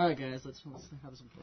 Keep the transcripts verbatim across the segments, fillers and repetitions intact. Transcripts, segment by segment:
Alright, guys, let's, let's have some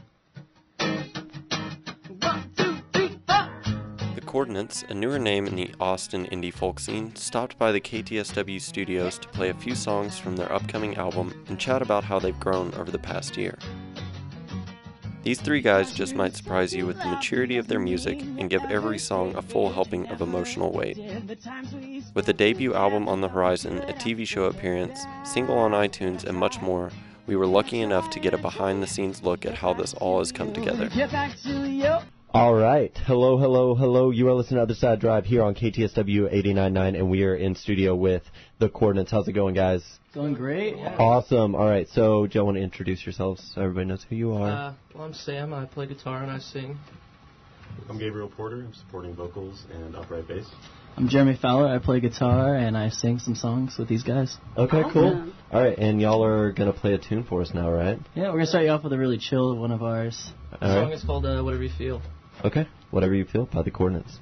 fun. One, two, three, four! The Coordinates, a newer name in the Austin indie folk scene, stopped by the K T S W studios to play a few songs from their upcoming album and chat about how they've grown over the past year. These three guys just might surprise you with the maturity of their music and give every song a full helping of emotional weight. With a debut album on the horizon, a T V show appearance, single on iTunes, and much more, we were lucky enough to get a behind-the-scenes look at how this all has come together. All right. Hello, hello, hello. You are listening to Other Side Drive here on K T S W eighty-nine point nine, and we are in studio with The Coordinates. How's it going, guys? Going great. Yeah. Awesome. All right. So, Joe, want to introduce yourselves so everybody knows who you are? Uh, well, I'm Sam. I play guitar and I sing. I'm Gabriel Porter. I'm supporting vocals and upright bass. I'm Jeremy Fowler. I play guitar and I sing some songs with these guys. Okay, cool. All right, and y'all are going to play a tune for us now, right? Yeah, we're going to start you off with a really chill one of ours. The All song right. is called uh, Whatever You Feel. Okay. Whatever You Feel by The Coordinates.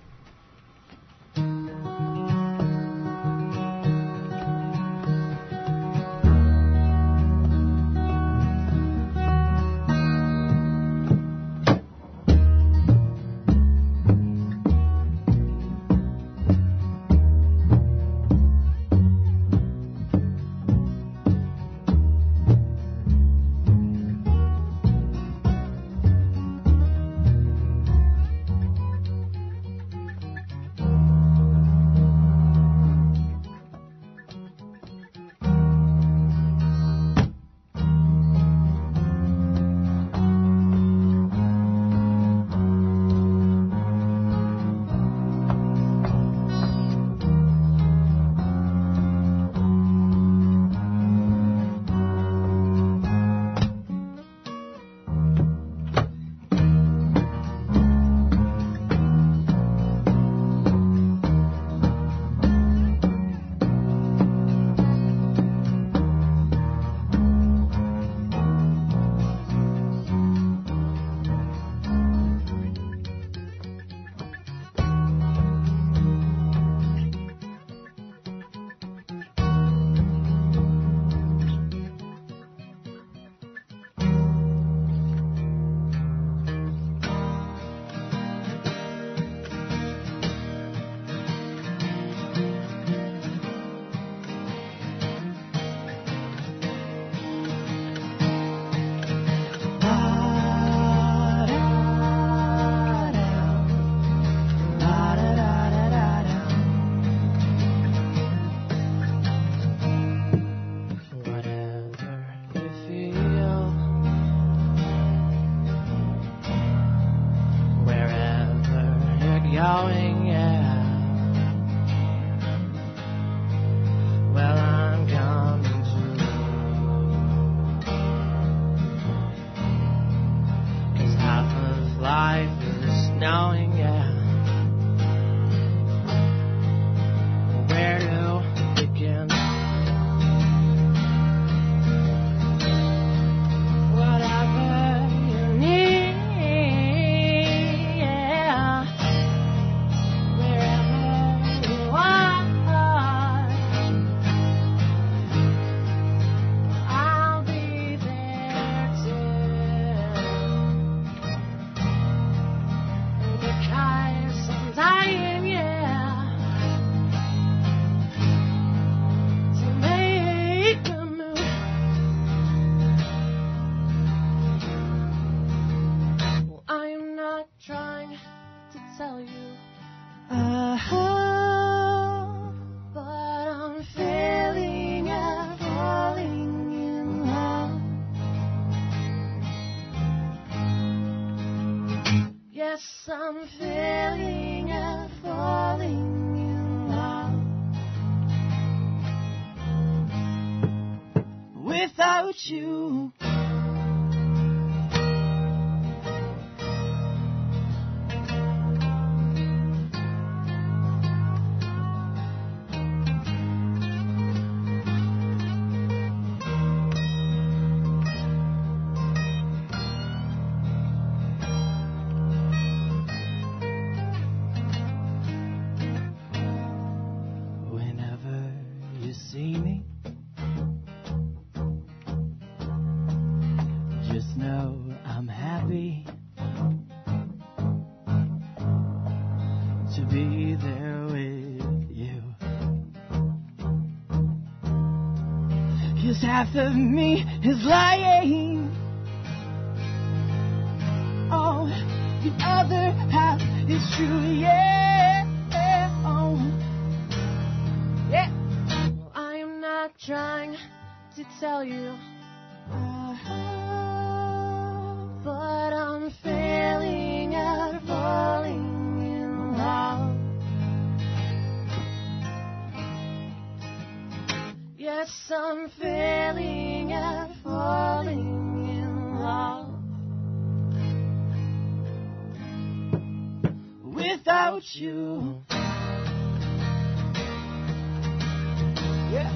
Going, yeah. Well, I'm coming through. 'Cause half of life is knowing, yeah. Where to begin? Whatever you need, yeah. Tell you, uh-huh, but I'm feeling and falling in love. Yes, I'm feeling and falling in love without you. See me just know I'm happy to be there with you. 'Cause half of me is lying, oh, the other half is true, yeah, oh, yeah. Well, I am not trying to tell you, but I'm failing at falling in love. Yes, I'm failing at falling in love. Without you. Yeah.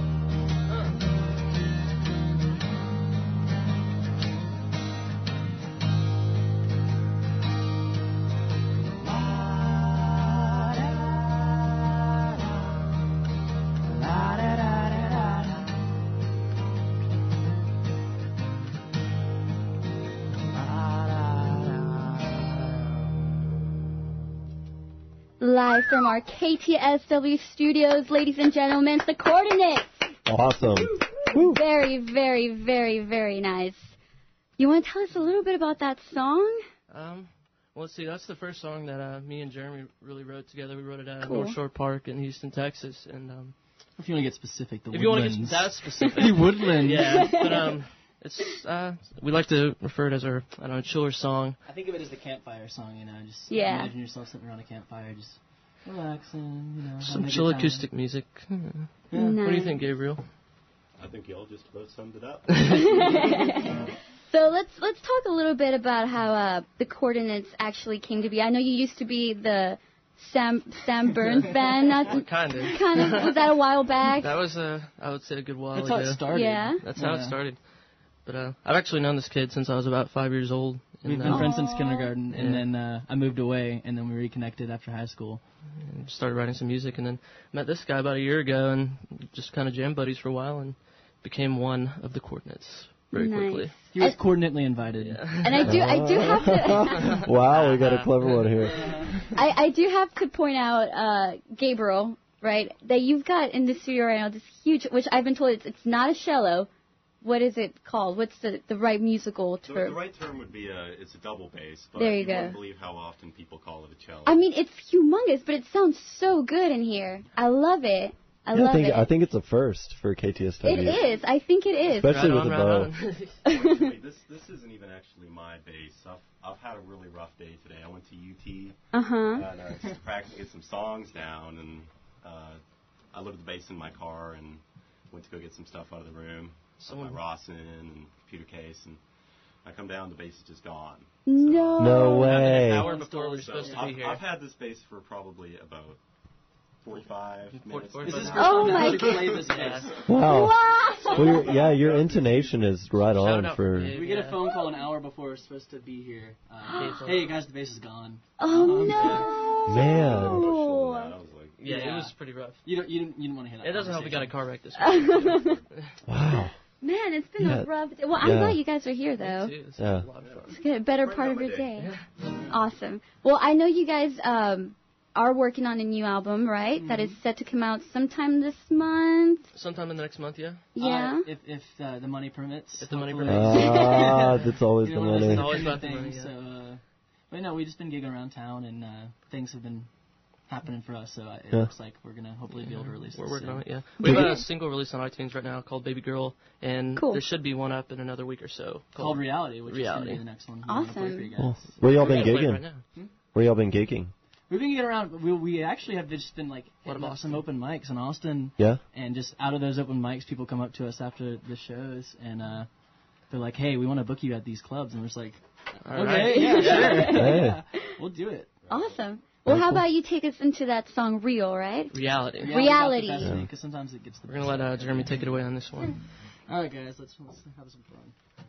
Live from our K T S W studios, ladies and gentlemen, the Coordinates. Awesome. Woo. Very, very, very, very nice. You want to tell us a little bit about that song? Um, well, let's see. That's the first song that uh, me and Jeremy really wrote together. We wrote it at Cool. North Shore Park in Houston, Texas. And um, If you want to get specific, the if you want to Woodlands. get that specific, The Woodlands. yeah. But um, it's uh, we like to refer it as our I don't know chiller song. I think of it as the campfire song, you know, just Yeah. imagine yourself sitting around a campfire, just relaxing, you know. Some having a chill good time. acoustic music. Hmm. Yeah. Nice. What do you think, Gabriel? I think y'all just about summed it up. So let's let's talk a little bit about how uh, the Coordinates actually came to be. I know you used to be the Sam Sam Burns band. Not Kind of. kind of was that a while back? That was uh, I would say a good while That's ago. how it started. Yeah. That's how Yeah. it started. But uh, I've actually known this kid since I was about five years old. We've and, been uh, friends since kindergarten, and Yeah. then uh, I moved away, and then we reconnected after high school. and started writing some music, and then met this guy about a year ago, and just kind of jam buddies for a while, and became one of the Coordinates very Nice. quickly. He was And- coordinately invited. And I do I do have to Wow, we got a clever one here. I, I do have to point out uh, Gabriel, right? That you've got in the studio right now this huge, which I've been told it's it's not a cello. What is it called? What's the, the right musical The, term? the right term would be a, it's a double bass, but There you you go. wouldn't believe how often people call it a cello. I mean, it's humongous, but it sounds so good in here. I love it. I Yeah, I love think it. I think it's a first for K T S W. It is. I think it is. Especially Right with on, a right bow. on. Actually, this this isn't even actually my bass. I've I've had a really rough day today. I went to U T Uh huh. and uh, just to practice get some songs down, and uh, I loaded the bass in my car and went to go get some stuff out of the room. Someone- my Rawson and computer case, and I come down, the bass is just gone. No. No An way. hour before we were So supposed to I've, be here. I've had this bass for probably about forty-five minutes. forty-five This is minutes. Oh first time my I've ever played this Yeah. bass. Wow. Wow. Well, your, yeah, your intonation is right Shout on out for. Gabe. We get a Yeah. phone call an hour before we're supposed to be here. Uh, Gabe's hey guys, the bass is gone. Oh Um, no. Man. Emotional than that. I was like, Yeah, Yeah. it was pretty rough. You don't you didn't you didn't want to hear that. It doesn't help we got a conversation. car wreck this week. Wow. Man, it's been Yeah. a rough. Well, I'm Yeah. glad you guys are here though. Too. It's Yeah. a lot of fun. It's a better Brighten part up of my your day. day. Awesome. Well, I know you guys um, are working on a new album, right? That is set to come out sometime this month. Sometime in the next month, yeah. Yeah. Uh, if if uh, the money permits. If the money hopefully. permits. Ah, that's always You the know, one of those money. It's always independent about the money, things, yeah. So, uh, but no, we've just been gigging around town, and uh, things have been happening for us. So uh, it Yeah. looks like we're gonna hopefully be able to release. We're this working soon. on it, yeah. We have a single release on iTunes right now called Baby Girl, and Cool. there should be one up in another week or so. Called Reality, which Reality. is gonna be the next one. we wanna play Awesome. for you guys. Cool. Where y'all We're been gonna play it gigging? right now. Where y'all been gigging? We've been getting around. We, we actually have just been like What hitting about up some open mics in Austin, Yeah. and just out of those open mics, people come up to us after the shows, and uh, they're like, "Hey, we want to book you at these clubs," and we're just like, All "Okay, right. yeah, sure, Hey. yeah, we'll do it." Awesome. Well, how about you take us into that song "Real," right? Reality. Reality. Because sometimes it gets the. We're gonna let uh, Jeremy take it away on this one. All right, guys, let's, let's have some fun.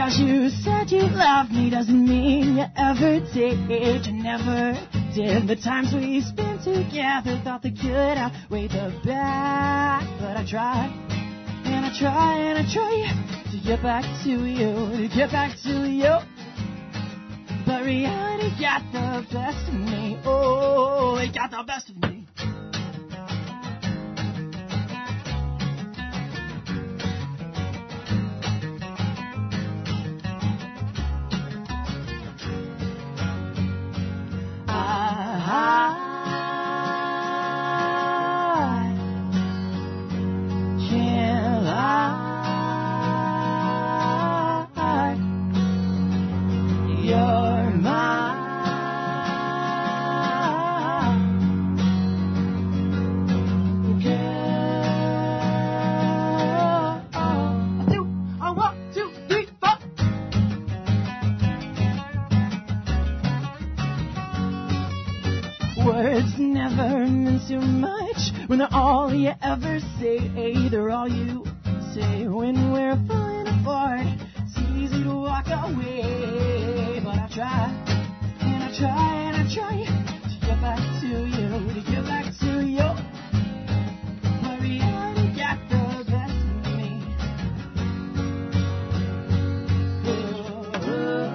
Because you said you loved me doesn't mean you ever did. You never did. The times we spent together thought the good outweighed the bad. But I try, and I try, and I try to get back to you, to get back to you. But reality got the best of me. Oh, it got the best of me. Words never mean so much when they're all you ever say. They're all you say when we're falling apart. It's easy to walk away, but I try, and I try, and I try to get back to you, to get back to you. But reality got the best of me. Oh, oh,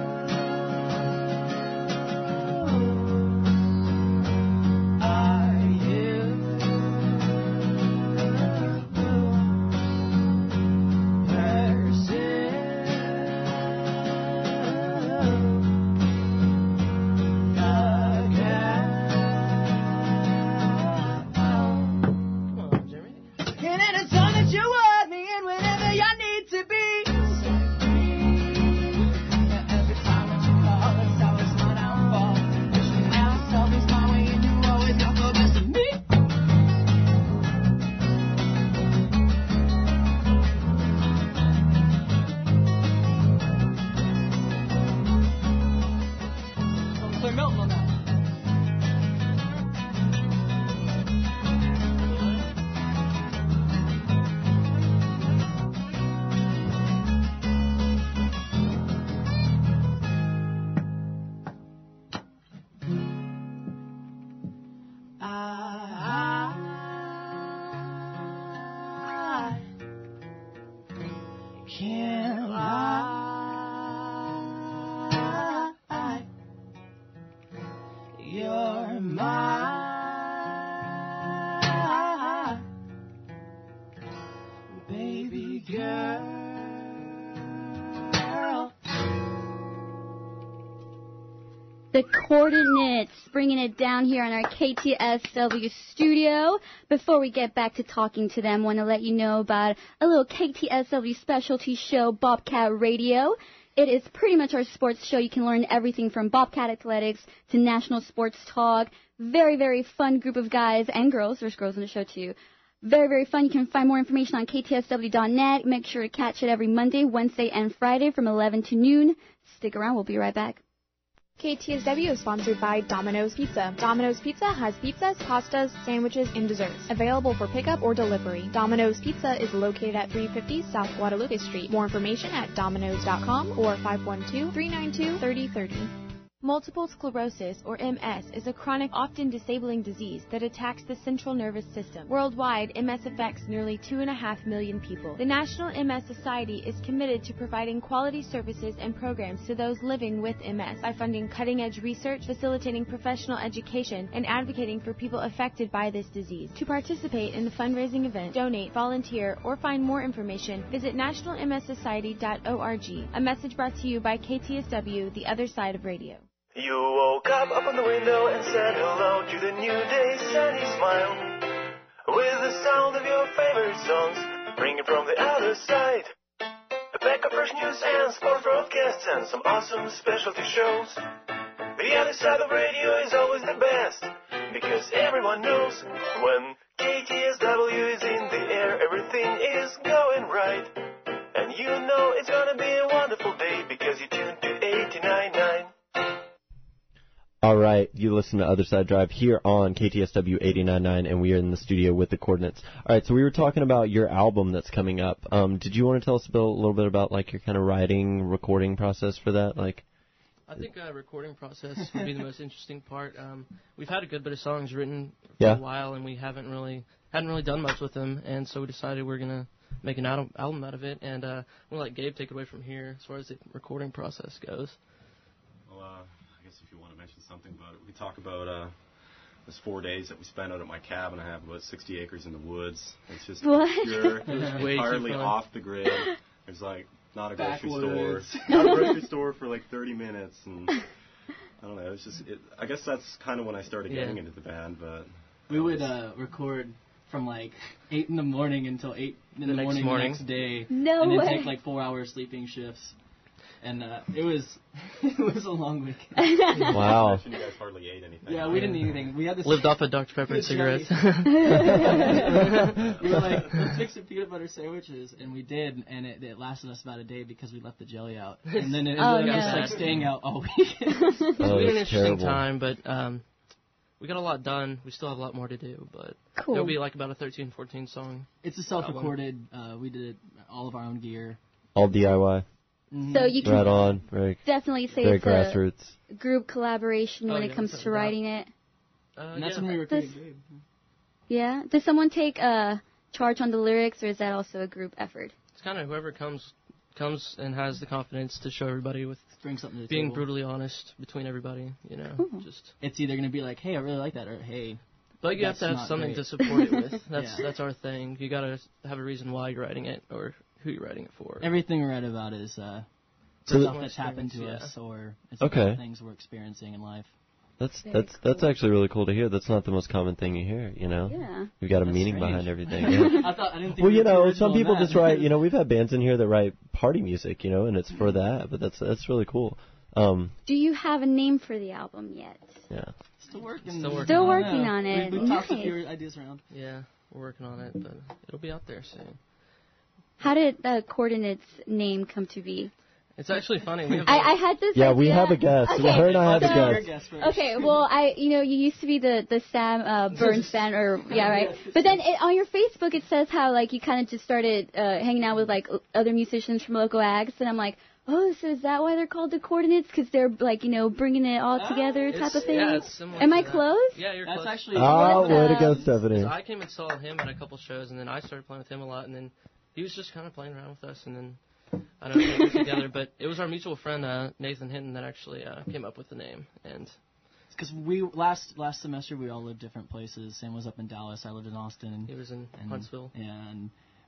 can't lie. You're my baby girl. The Coordinates, bringing it down here on our K T S W studio. Before we get back to talking to them, I want to let you know about a little K T S W specialty show, Bobcat Radio. It is pretty much our sports show. You can learn everything from Bobcat athletics to national sports talk. Very, very fun group of guys and girls. There's girls on the show, too. Very, very fun. You can find more information on K T S W dot net. Make sure to catch it every Monday, Wednesday, and Friday from eleven to noon. Stick around. We'll be right back. K T S W is sponsored by Domino's Pizza. Domino's Pizza has pizzas, pastas, sandwiches, and desserts. Available for pickup or delivery. Domino's Pizza is located at three fifty South Guadalupe Street. More information at domino's dot com or five one two, three nine two, three oh three oh. Multiple sclerosis, or M S, is a chronic, often disabling disease that attacks the central nervous system. Worldwide, M S affects nearly two and a half million people. The National M S Society is committed to providing quality services and programs to those living with M S by funding cutting-edge research, facilitating professional education, and advocating for people affected by this disease. To participate in the fundraising event, donate, volunteer, or find more information, visit national m s society dot org. A message brought to you by K T S W, the other side of radio. You woke up, opened the window, and said hello to the new day, sunny smile. With the sound of your favorite songs, ringing from the other side. A pack of fresh news and sports broadcasts and some awesome specialty shows. The other side of radio is always the best, because everyone knows when K T S W is in the air, everything is going right. And you know it's gonna be a wonderful day, because you tuned to eighty-nine point nine. All right, you listen to Other Side Drive here on K T S W eighty-nine point nine, and we are in the studio with the Coordinates. All right, so we were talking about your album that's coming up. Um, did you want to tell us a, bit, a little bit about like your kind of writing, recording process for that? Like, I think uh, recording process would be the most interesting part. Um, we've had a good bit of songs written for yeah. a while, and we haven't really hadn't really done much with them, and so we decided we're gonna make an album, album out of it, and uh, we'll let Gabe take it away from here as far as the recording process goes. Well, uh, I guess if you want to mention something about it, we talk about uh, those four days that we spent out at my cabin. I have about sixty acres in the woods. It's just What? pure, It was way too entirely fun. off the grid. There's like not a grocery Backwoods. store, not a grocery store for like thirty minutes, and I don't know. It's just, it, I guess that's kind of when I started getting Yeah. into the band. But We would uh, record from like eight in the morning until eight in the, The next morning, morning. the next day, No and then way. take like four hour sleeping shifts. And uh, it was it was a long weekend. wow. you guys hardly ate anything. Yeah, we didn't eat anything. We had this Lived off of Doctor Pepper and Good cigarettes. we were like, let's make some peanut butter sandwiches, and we did, and it, it lasted us about a day because we left the jelly out, and then it Oh, ended up no. just like staying out all weekend. Oh, we had an that's interesting terrible. time, but um, we got a lot done. We still have a lot more to do, but Cool. there'll be like about a thirteen, fourteen song. It's a self-recorded. Uh, we did all of our own gear. All D I Y. Mhm. So you can Right on. Very, definitely say very it's grassroots. a group collaboration Oh, when yeah, it comes without to a doubt. writing it. Uh, And that's yeah. when we recorded This- Gabe. Yeah. Does someone take uh, charge on the lyrics, or is that also a group effort? It's kind of whoever comes comes and has the confidence to show everybody with Bring something to the being table. brutally honest between everybody, you know. Cool. Just It's either going to be like, hey, I really like that, or hey, but you have That's to have not something great. to support it with. That's Yeah. that's our thing. You gotta have a reason why you're writing it or who you're writing it for. everything we write about is uh, So stuff that- that's happened to Yeah. us, or it's Okay. about things we're experiencing in life. That's Very that's that's cool. actually really cool to hear. That's not the most common thing you hear, you know. Yeah. You've got a That's meaning strange. behind everything. Yeah. I thought I didn't think. Well, we you were too know, original some in people that. just write. You know, we've had bands in here that write party music, you know, and it's for that. But that's that's really cool. Um, Do you have a name for the album yet? yeah. Still working. Still working Still on working it. on it. We, we tossed a Nice. few ideas around. Yeah, we're working on it, but it'll be out there soon. How did the Coordinates name come to be? It's actually funny. We have I, a- I had this Yeah, idea. we have a guest. Okay, Her and I have so, a Your guest. guess first. Okay, well, I, you know, you used to be the the Sam uh, Burns band, or yeah, right. But then it, on your Facebook, it says how like you kind of just started uh, hanging out with like o- other musicians from local acts, and I'm like, oh, so is that why they're called the Coordinates? Because they're like, you know, bringing it all together type it's- of thing. Yeah, it's similar Am to I that. close? Yeah, you're That's close. actually. Oh, What's way to go, up? Stephanie. So I came and saw him at a couple shows, and then I started playing with him a lot, and then he was just kind of playing around with us, and then I don't know, we got together. But it was our mutual friend uh, Nathan Hinton that actually uh, came up with the name, and Because we last last semester we all lived different places. Sam was up in Dallas. I lived in Austin. he was in and, Huntsville. Yeah, and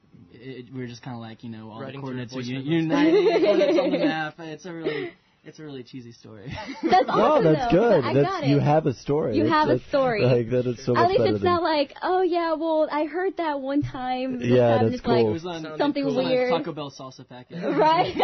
it, we were just kind of like, you know, all Writing the through coordinates are voice u- memos. united. The coordinates on the map. It's a really, it's a really cheesy story. That's No, awesome, that's though. good. I that's got you it. have a story. You That's- have a that's- story. Like that is so At much least better it's than not like, oh yeah, well I heard that one time. this Yeah, happened. that's It's like, cool. It was on Sounded something it was on a weird. Taco Bell salsa packet. Right.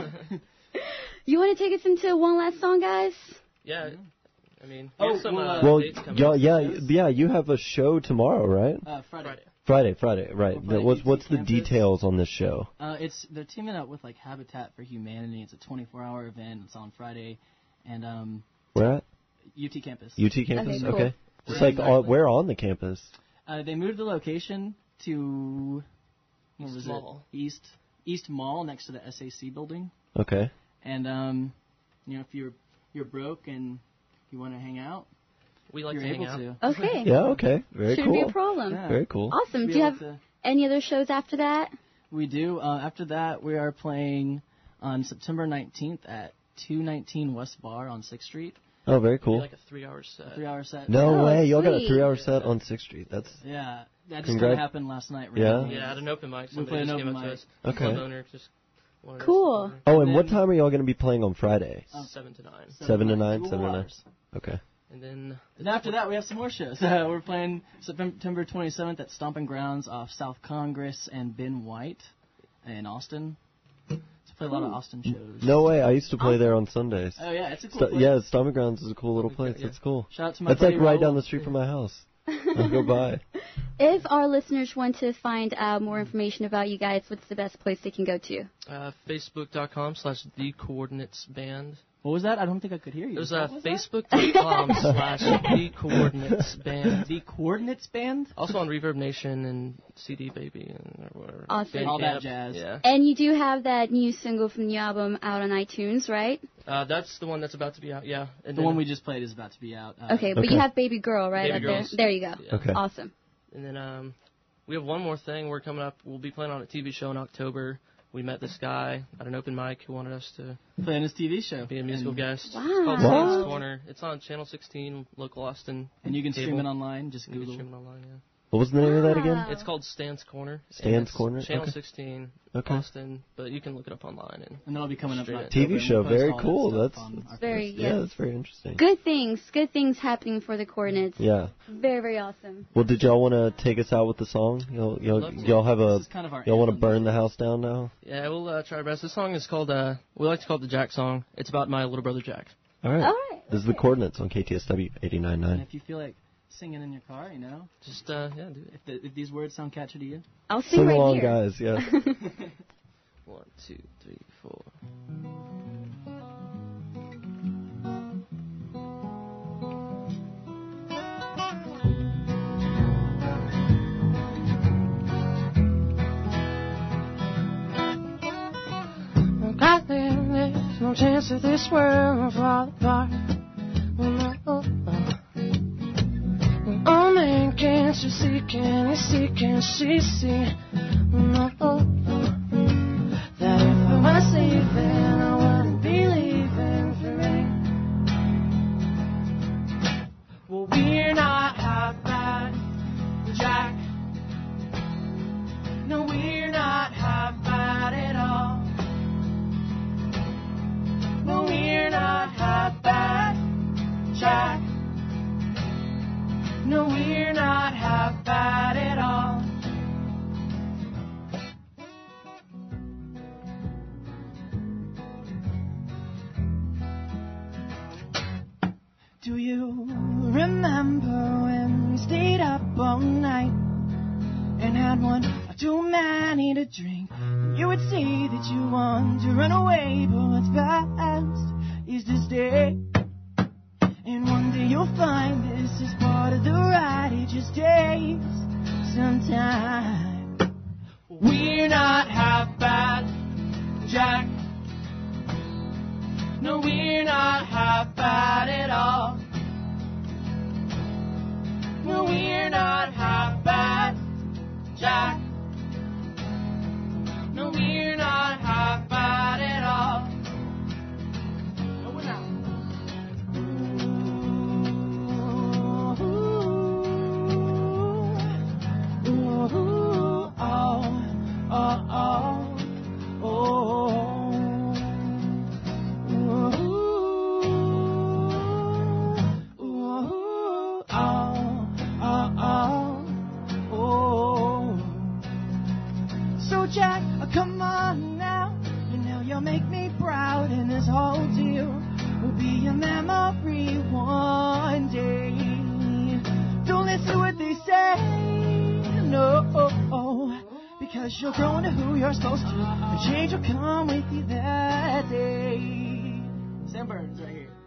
You want to take us into one last song, guys? Yeah, I mean, we Oh, have some well, uh, uh, Well, dates coming y'all, up. yeah, yeah. You have a show tomorrow, right? Uh, Friday. Friday. Friday, Friday, right. We're playing What's U T what's the campus. details on this show? Uh, it's they're teaming up with like Habitat for Humanity. It's a twenty-four hour event. It's on Friday, and um, Where at? U T campus. U T campus. Okay, cool. Just Where like exactly? uh, where on the campus? Uh, they moved the location to what East was Mall. it? East East Mall next to the S A C building. Okay. And um, you know, if you're you're broke and you want to hang out, We like you're to hang able out. to. Okay. Yeah. Okay. Very Shouldn't cool. be a problem. Yeah. Very cool. Awesome. Should Do be you able have to- any other shows after that? We do. Uh, after that, we are playing on September nineteenth at two nineteen West Bar on sixth Street. Oh, very It'll be cool. like a three-hour set. Three hour set. No Oh, way. Y'all got a sweet. three-hour set on sixth Street. That's Yeah, that just Congrat- kind of happened last night. Yeah? randomly. Yeah, at an open mic. We Somebody played an just came open up to mic. us. Okay. Club owner just wanted us Cool. to- Oh, and what then- time are y'all going to be playing on Friday? Oh. Seven to nine. Seven to nine, Two seven to nine. hours. Okay. And then And after that, we have some more shows. Uh, we're playing September twenty-seventh at Stomping Grounds off South Congress and Ben White in Austin. So play a lot of Austin shows. No way. I used to play there on Sundays. Oh yeah, it's a cool Sto- place. yeah, Stomping Grounds is a cool little place. Yeah. That's cool. Shout out to my That's buddy like right Raul. down the street from my house. I'll go by. If our listeners want to find out more information about you guys, what's the best place they can go to? Uh, Facebook.com slash The Coordinates Band. What was that? I don't think I could hear you. It was uh, Facebook.com slash The Coordinates Band. The Coordinates Band? Also on Reverb Nation and C D Baby and whatever. Awesome. All that jazz. Yeah. And you do have that new single from the new album out on iTunes, right? Uh, that's the one that's about to be out, yeah. And The then, one we just played is about to be out. Uh, Okay, but Okay. you have Baby Girl, right? Baby up there. Girls. There you go. Yeah. Okay. Awesome. And then um, we have one more thing. We're coming up. We'll be playing on a T V show in October. We met this guy at an open mic who wanted us to Playing his T V show. be a musical and, guest. Wow. It's called Wow. Stan's Corner. It's on Channel sixteen, local Austin. And you can stream cable. it online. Just You can Google. stream it online, yeah. What was the name of that again? Wow. It's called Stan's Corner. and Stan's it's Corner? Channel Okay. sixteen, Okay. Austin, but you can look it up online. And And that'll be coming up in Straight October. T V and show, we'll post very all that cool. stuff That's- on our Very, Facebook. Yeah, yes. that's very interesting. Good things. Good things happening for the Coordinates. Yeah. Very, very awesome. Well, did y'all want to take us out with the song? Y'all, y'all, Love to. y'all have a. This is kind of our Y'all want to anthem. burn the house down now? yeah, we'll uh, try our best. This song is called, uh, we like to call it the Jack song. It's about my little brother Jack. All right. All right. This is the Coordinates on K T S W eighty-nine point And nine. if you feel like singing in your car, you know, Just, uh, yeah, do it. if, the, if these words sound catchy to you. I'll sing Sing right along, here. guys. Yeah. One, two, three, four. Gladly, there's no chance that this world will fall apart. Oh, no, oh, oh. And all man can she see, can he see, can she see? Oh, no, oh, oh. That if I was leaving, I wouldn't be leaving for me. Well, we're not half bad, Jack. No, we're not half bad at all. No, we're not half bad, Jack. No, we're not half bad at all. Do you remember when we stayed up all night and had one or too many to drink? You would say that you want to run away, but what's best is to stay. And one day you'll find this is part of the ride. It just takes some time. We're not half bad, Jack. No, we're not half bad at all. No, we're not half bad, Jack. No, we're not half bad at all. No, we're not. Ooh, ooh, ooh, oh, oh, oh, oh. Ooh, ooh, oh, oh, oh, oh. So Jack, come on now. You know you'll make me proud, and this whole deal will be a memory one day. Don't listen to what they say, no, because you're growing to who you're supposed to. And change will come with you that day. Sam Burns right here.